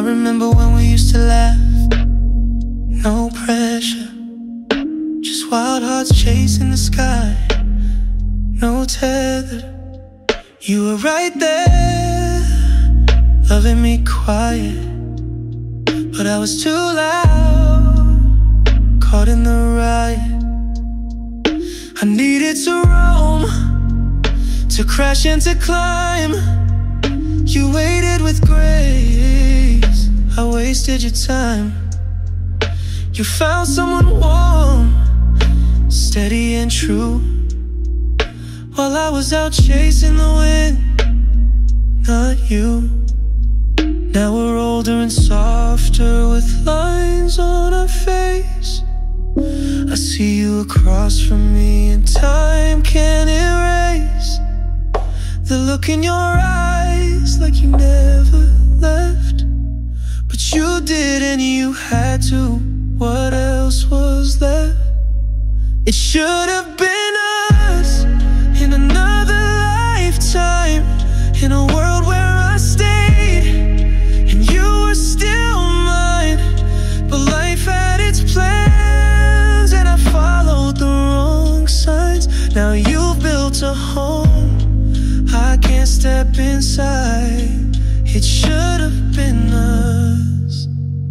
remember when we used to laugh. No pressure, just wild hearts chasing the sky. No tether, you were right there, loving me quiet. But I was too loud, caught in the riot. I needed to roam, to crash and to climb. You waited with grace, I wasted your time. You found someone warm, steady and true, while I was out chasing the wind, not you. Now we're older and softer, with lines on our face. I see you across from me, and time can't erase the look in your eyes, like you never left. But you did, and you had to. What else was there? It should have been us, in another lifetime, in a world where I stayed and you were still mine. But life had its plans, and I followed the wrong signs. Now you've built a home, I can't step inside. It should have been us,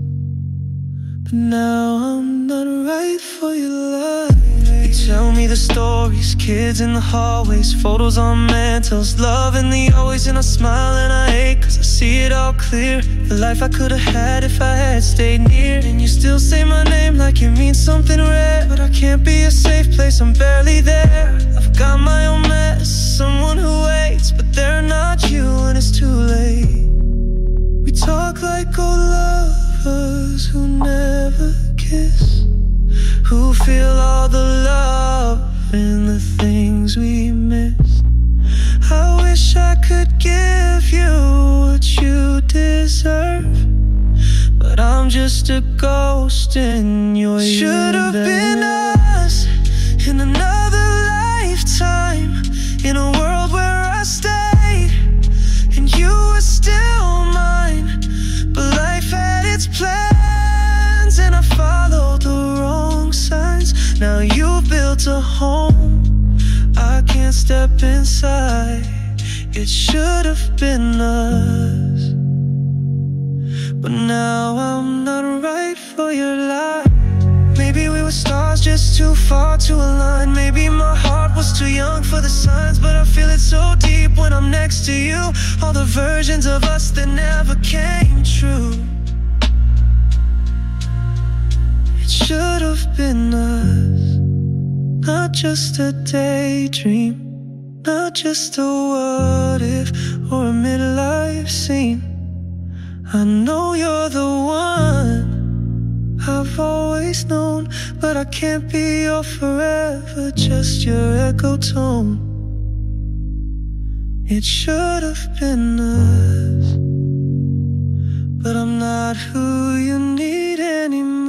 but now I'm not right for your life. You tell me the stories, kids in the hallways, photos on mantles, love in the always, and I smile and I hate, cause I see it all clear. The life I could've had if I had stayed near. And you still say my name like it means something rare, but I can't be a safe place, I'm barely there. I've got my own mess, someone who waits, but they're not you when it's too late. We talk like old lovers who never kiss, who feel all the love and the things we miss. I wish I could give you what you deserve, but I'm just a ghost in your universe. Should have been us, in another lifetime, in a world where I stayed and you were still mine. But life had its plans, and I followed the wrong signs. Now you've built a home, I can't step inside. It should have been us, but now I'm not right for your life. Maybe we were stars just too far to align. Maybe my heart was too young for the signs, but I feel it so deep when I'm next to you. All the versions of us that never came true. It should have been us, not just a daydream, not just a what if or a midlife scene. I know you're the one I've always known, but I can't be your forever, just your echo tone. It should have been us, but I'm not who you need anymore.